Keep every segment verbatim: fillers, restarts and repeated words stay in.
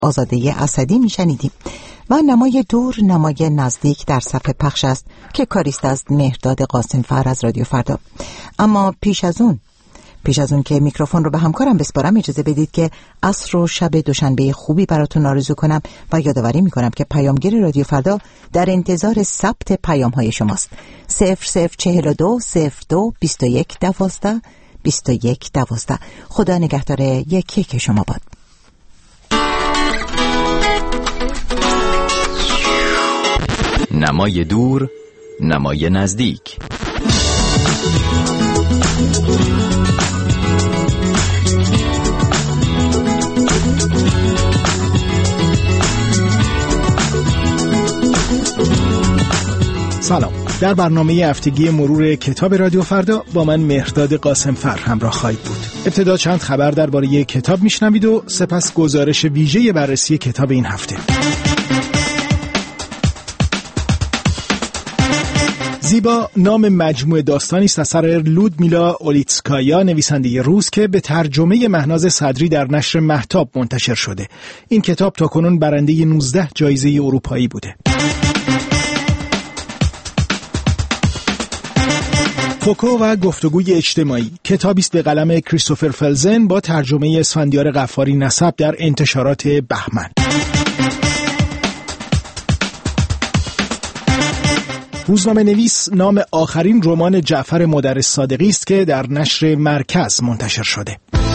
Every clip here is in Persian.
آزاده اسدی میشنیدیم و نمای دور نمای نزدیک در صفحه پخش است که کاریست از مهرداد قاسمفر از رادیو فردا. اما پیش از اون پیش از اون که میکروفون رو به همکارم بسپارم، اجازه بدید که عصر و شب دوشنبه خوبی براتون آرزو کنم و یادآوری میکنم که پیامگیر رادیو فردا در انتظار ثبت پیام های شماست. صفر صفر چهل و دو صفر دو بیست و یک دوازده بیست و یک دوازده. خدا نگهدار یکی که شما باد. نمای دور نمای نزدیک. سلام. در برنامه هفتگی مرور کتاب رادیو فردا با من مهرداد قاسمفر همراه خواهید بود. ابتدا چند خبر درباره کتاب میشنوید و سپس گزارش ویژه بررسی کتاب این هفته. زیبا نام مجموعه داستانی است اثر لودمیلا اولیتسکایا، نویسنده روس که به ترجمه مهناز صدری در نشر مهتاب منتشر شده. این کتاب تاکنون برنده نوزده جایزه اروپایی بوده. فوکو و گفتگوی اجتماعی کتابی است به قلم کریستوفر فلزن با ترجمه اسفندیار غفاری نسب در انتشارات بهمن. روزنامه نویس نام آخرین رمان جعفر مدرس صادقی است که در نشر مرکز منتشر شده.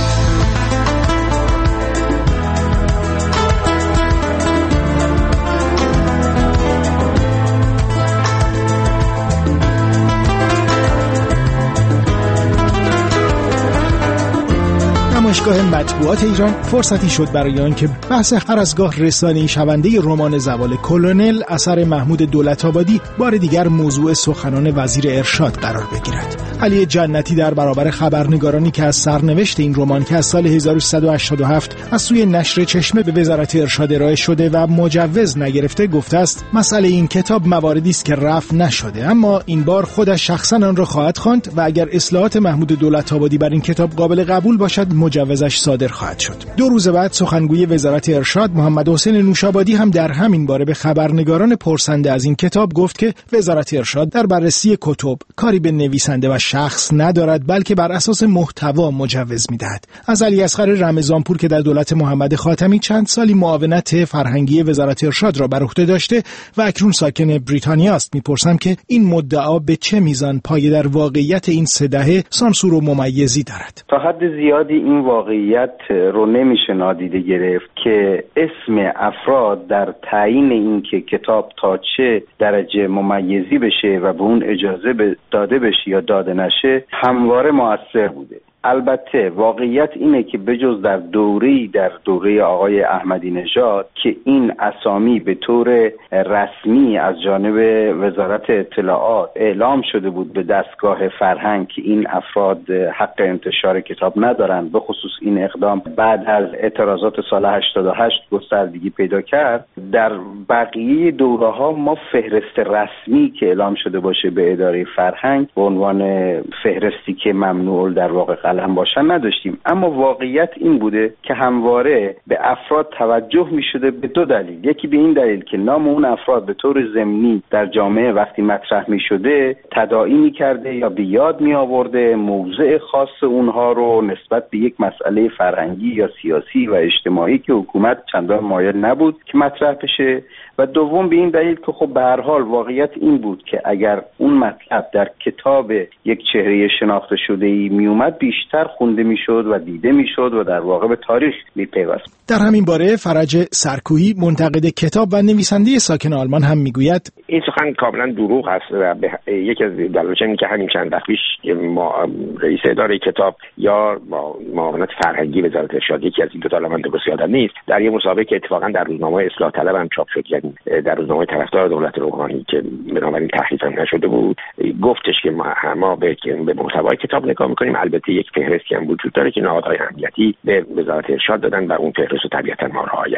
نمایشگاه مطبوعات ایران فرصتی شد برای آنکه بحث هر از گاه رسانه‌ای شونده رمان زوال کلونل اثر محمود دولت‌آبادی بار دیگر موضوع سخنان وزیر ارشاد قرار بگیرد. علی جنتی در برابر خبرنگارانی که از سرنوشت این رمان که از سال هزار و سیصد و هشتاد و هفت از سوی نشر چشمه به وزارت ارشاد ارائه شده و مجوز نگرفته گفته است مسئله این کتاب مواردی است که رفع نشده، اما این بار خودش شخصا آن را خواهد خواند و اگر اصلاحات محمود دولت‌آبادی بر این کتاب قابل قبول باشد مجوزش صادر خواهد شد. دو روز بعد سخنگوی وزارت ارشاد محمد حسین نوشابادی هم در همین باره به خبرنگاران پرسنده از این کتاب گفت که وزارت ارشاد در بررسی کتب کاری به نویسنده و شخص ندارد، بلکه بر اساس محتوا مجوز می‌دهد. از علیاصغر رمضانپور که در دولت محمد خاتمی چند سالی معاونت فرهنگی وزارت ارشاد را بر عهده داشته و اکنون ساکن بریتانیا است می‌پرسم که این مدعا به چه میزان پایه در واقعیت این سه دهه سانسور و ممیزی دارد؟ تا حد زیادی این واقعیت رو نمیشه نادیده گرفت که اسم افراد در تعیین این که کتاب تا چه درجه ممیزی بشه و به اون اجازه داده بشه یا داده نشه همواره مؤثر بوده. البته واقعیت اینه که بجز در دوره‌ای در دوره آقای احمدی نژاد که این اسامی به طور رسمی از جانب وزارت اطلاعات اعلام شده بود به دستگاه فرهنگ که این افراد حق انتشار کتاب ندارند، به خصوص این اقدام بعد از اعتراضات سال هشتاد و هشت گستردگی پیدا کرد، در بقیه دوره‌ها ما فهرست رسمی که اعلام شده باشه به اداره فرهنگ به عنوان فهرستی که ممنوع در واقع هم باشن نداشتیم. اما واقعیت این بوده که همواره به افراد توجه می شده به دو دلیل. یکی به این دلیل که نام اون افراد به طور ضمنی در جامعه وقتی مطرح می شده تداعی می کرده یا به یاد می آورده موضع خاص اونها رو نسبت به یک مسئله فرهنگی یا سیاسی و اجتماعی که حکومت چندان مایل نبود که مطرح بشه، و دوم به این دلیل که خب به هر حال واقعیت این بود که اگر اون مطلب در کتاب یک چهره شناخته شده‌ای می اومد بیشتر خونده میشد و دیده میشد و در واقع به تاریخ میپیوست. در همین باره فرج سرکویی منتقد کتاب و نویسنده ساکن آلمان هم میگوید این سخن کاملا دروغ است و یکی از دلایلش اینه که همین چند وقت پیش ما رئیس اداره کتاب یا معاونت فرهنگی وزارت ارشاد، یکی از این دو تا علمان درست یادم نیست، در یه مسابقه اتفاقا در روزنامه اصلاح طلب هم چاپ شد، یعنی در روزنامه طرفدار دولت روحانی که بنابراین تحریف هم نشده بود، گفتش که ما ما به به محتوای کتاب نگاه می‌کنیم، البته یک فهرستی هم وجود داره که نهادهای امنیتی به وزارت ارشاد دادن و اون فهرست رو طبیعتاً ما رعایت می‌کنیم.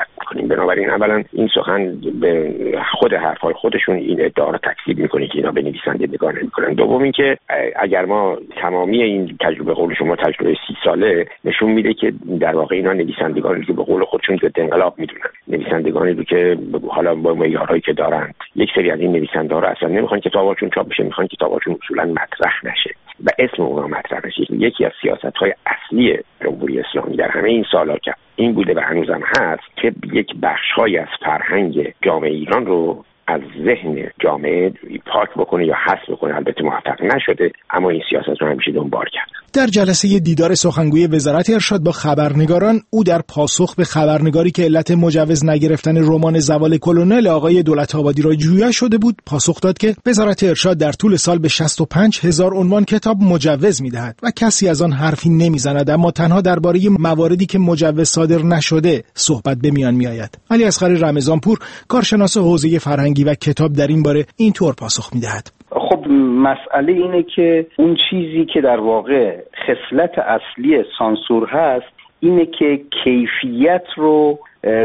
بنابراین اولا این سخن به خود حرفهای خودشون این ادعا رو تکذیب میکنه که اینا به نویسنده نگاه نمیکنن. دوم اینکه اگر ما تمامی این تجربه قول شما تجربه سی ساله نشون میده که در واقع اینا نویسندگانی که به قول خودشون ضد انقلاب میدونن، نویسندگانی رو که حالا با معیارهایی که دارن، یک سری از این نویسنده‌ها رو اصلا نمیخوان کتاباشون چاپ بشه، میخوان کتاباشون اصولا مطرح نشه و اسم اونا مطرح نشه. یکی از سیاست‌های اصلی جمهوری اسلامی در همه این سال‌ها که این بوده و هنوزم هست که یک بخش‌هایی از فرهنگ جامعه ایران رو از ذهن جامعه پاک بکنه یا حذف بکنه. البته موفق نشده، اما این سیاست رو همیشه دنبال کرد. در جلسه دیدار سخنگوی وزارت ارشاد با خبرنگاران، او در پاسخ به خبرنگاری که علت مجوز نگرفتن رمان زوال کلونل آقای دولت‌آبادی را جویا شده بود، پاسخ داد که وزارت ارشاد در طول سال به شصت و پنج هزار عنوان کتاب مجوز می‌دهد و کسی از آن حرفی نمی‌زند، اما تنها درباره مواردی که مجوز صادر نشده صحبت به میان می‌آید. علیاصغر رمضانپور، کارشناس حوزه فرهنگی و کتاب، در این باره اینطور پاسخ می‌دهد: خب مسئله اینه که اون چیزی که در واقع خصلت اصلی سانسور هست اینه که کیفیت رو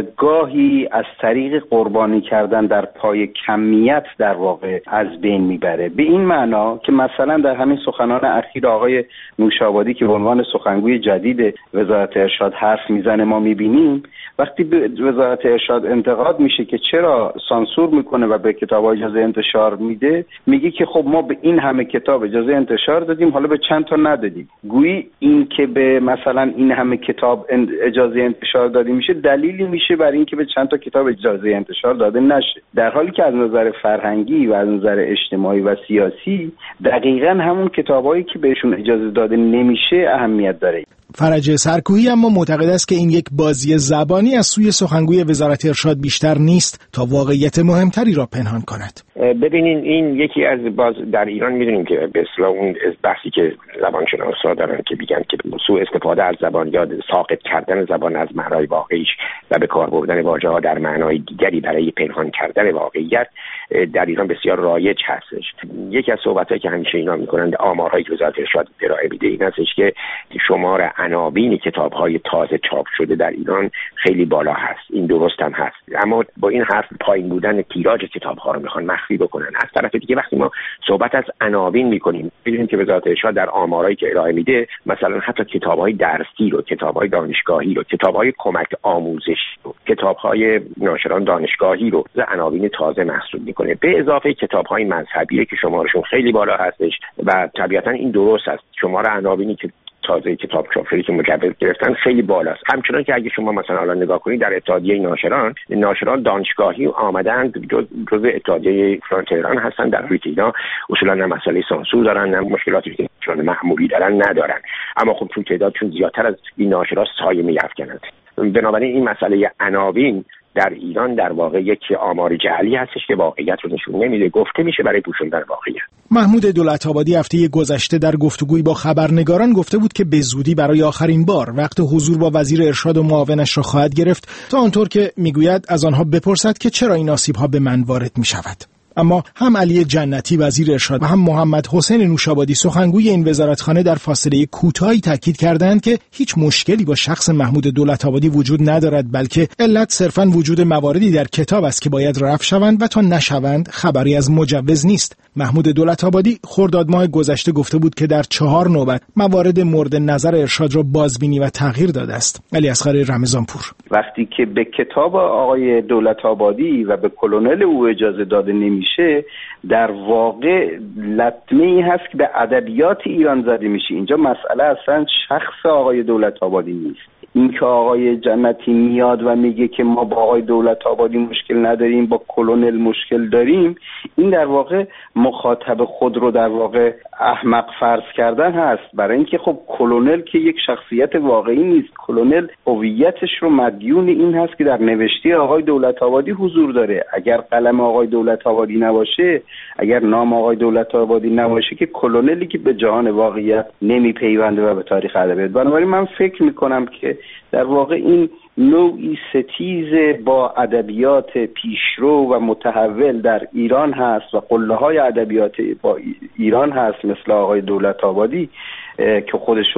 گاهی از طریق قربانی کردن در پای کمیت در واقع از بین میبره. به این معنا که مثلا در همین سخنان اخیر آقای نوشابادی که به عنوان سخنگوی جدید وزارت ارشاد حرف میزنه، ما میبینیم وقتی به وزارت ارشاد انتقاد میشه که چرا سانسور میکنه و به کتاب اجازه انتشار میده، میگه که خب ما به این همه کتاب اجازه انتشار دادیم، حالا به چند تا ندادیم. گویی این که به مثلا این همه کتاب اجازه انتشار داده میشه دلیلی میشه برای اینکه به چند تا کتاب اجازه انتشار داده نشه، در حالی که از نظر فرهنگی و از نظر اجتماعی و سیاسی دقیقاً همون کتابایی که بهشون اجازه داده نمیشه اهمیت داره. فرج سرکویی اما معتقد است که این یک بازی زبانی از سوی سخنگوی وزارت ارشاد بیشتر نیست تا واقعیت مهمتری را پنهان کند. ببینین این یکی از باز در ایران میدونیم که به اصطلاح اون بحثی که زبانشناسا دارن که میگن که سوء استفاده از زبان یا ساقط کردن زبان از معنای واقعیش و به کار بردن واژه‌ها در معنای دیگری برای پنهان کردن واقعیت در ایران بسیار رایج هستش. یکی از صحبتایی که همیشه اینا میکنن، آمارهایی که وزارت ارشاد ارائه میده این هستش که شمار عناوین کتاب‌های تازه چاپ شده در ایران خیلی بالا هست. این درست هم هست، اما با این حرف پایین بودن تیراژ کتاب‌ها رو میخوان مخفی بکنن. از طرف دیگه وقتی ما صحبت از عناوین میکنیم، ببینیم که وزارت ارشاد در آمارایی که ارائه میده مثلا حتی کتاب‌های درسی رو، کتاب‌های دانشگاهی رو، کتاب‌های کمک آموزش رو، کتاب‌های ناشران دانشگاهی رو ز عناوین تازه محسوب میکنه، به اضافه کتاب‌های مذهبی که شمارشون خیلی بالا هستش و طبیعتاً این درست است. شمار عناوینی که تازه کتاب چاپ شده که مجوز گرفتن خیلی بالاست. همچنان که اگه شما مثلا الان نگاه کنید در اتحادیه ناشران، ناشران دانشگاهی آمدند جز جزء اتحادیه تهران هستن، در حالی که اینا اصولا نه مسئله سانسور دارن نه مشکلاتی که چون معمولی دارن ندارن، اما خب چون تعدادشون زیادتر از این ناشرا سایه می‌افکنند. بنابراین این مسئله عناوین در ایران در واقع یک آمار جعلی هستش که واقعیت رو نشون نمیده، گفته میشه برای پوشوندن واقعیت. محمود دولت‌آبادی هفته گذشته در گفتگویی با خبرنگاران گفته بود که به زودی برای آخرین بار وقت حضور با وزیر ارشاد و معاونش را خواهد گرفت تا آنطور که میگوید از آنها بپرسد که چرا این آسیب‌ها به من وارد میشود. اما هم علی جنتی وزیر ارشاد و هم محمد حسین نوشابادی سخنگوی این وزارتخانه در فاصله کوتاهی تاکید کردند که هیچ مشکلی با شخص محمود دولت‌آبادی وجود ندارد، بلکه علت صرفاً وجود مواردی در کتاب است که باید رفع شوند و تا نشوند خبری از مجوز نیست. محمود دولت‌آبادی خرداد ماه گذشته گفته بود که در چهار نوبت موارد مورد نظر ارشاد را بازبینی و تغییر داده است. علیاصغر رمضانپور: وقتی که به کتاب آقای دولت‌آبادی و به کلونل او اجازه داده نمیشه، در واقع لطمه‌ای هست که به ادبیات ایران زده میشه. اینجا مسئله اصلا شخص آقای دولت‌آبادی نیست. این که آقای جنتی میاد و میگه که ما با آقای دولت‌آبادی مشکل نداریم، با کلونل مشکل داریم، این در واقع مخاطب خود رو در واقع احمق فرض کردن هست. برای اینکه خب کلونل که یک شخصیت واقعی نیست، کلونل هویتش رو مدیون این هست که در نوشته آقای دولت‌آبادی حضور داره. اگر قلم آقای دولت‌آبادی نباشه، اگر نام آقای دولت‌آبادی نباشه، که کلونلی که به جهان واقعیت نمیپیونده و به تاریخ ادبیات. بنابراین من فکر میکنم که در واقع این نوعی ستیز با ادبیات پیشرو و متحول در ایران هست و قله‌های ادبیات با ایران هست، مثل آقای دولت‌آبادی که خودشو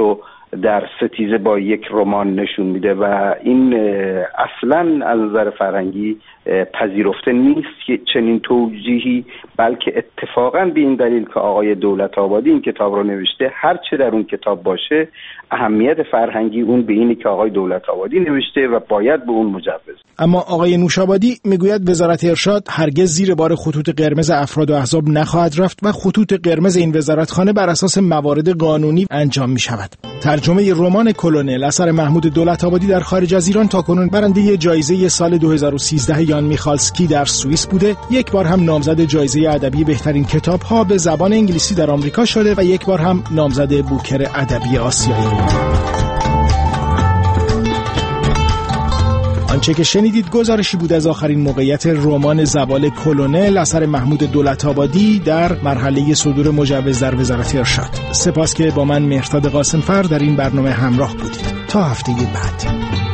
در ستیزه با یک رمان نشون میده و این اصلا از نظر فرهنگی پذیرفته نیست که چنین توجیهی، بلکه اتفاقا به این دلیل که آقای دولت‌آبادی این کتاب رو نوشته، هر چه در اون کتاب باشه اهمیت فرهنگی اون به اینی که آقای دولت‌آبادی نوشته و باید به اون مجوز. اما آقای نوشابادی میگوید وزارت ارشاد هرگز زیر بار خطوط قرمز افراد و احزاب نخواهد رفت و خطوط قرمز این وزارتخانه بر اساس موارد قانونی انجام می شود. ترجمه رمان کلونل اثر محمود دولت‌آبادی در خارج از ایران تاکنون برنده جایزه سال دو هزار و سیزده یان میخالسکی در سوئیس بوده، یک بار هم نامزد جایزه ادبی بهترین کتاب‌ها به زبان انگلیسی در آمریکا شده و یک بار هم نامزد بوکر ادبی آسیایی. آنچه که شنیدید گزارشی بود از آخرین موقعیت رمان زوال کلونل اثر محمود دولت‌آبادی در مرحله صدور مجوز در وزارت ارشاد. سپاس که با من مهرداد قاسمفر در این برنامه همراه بودید. تا هفته بعد.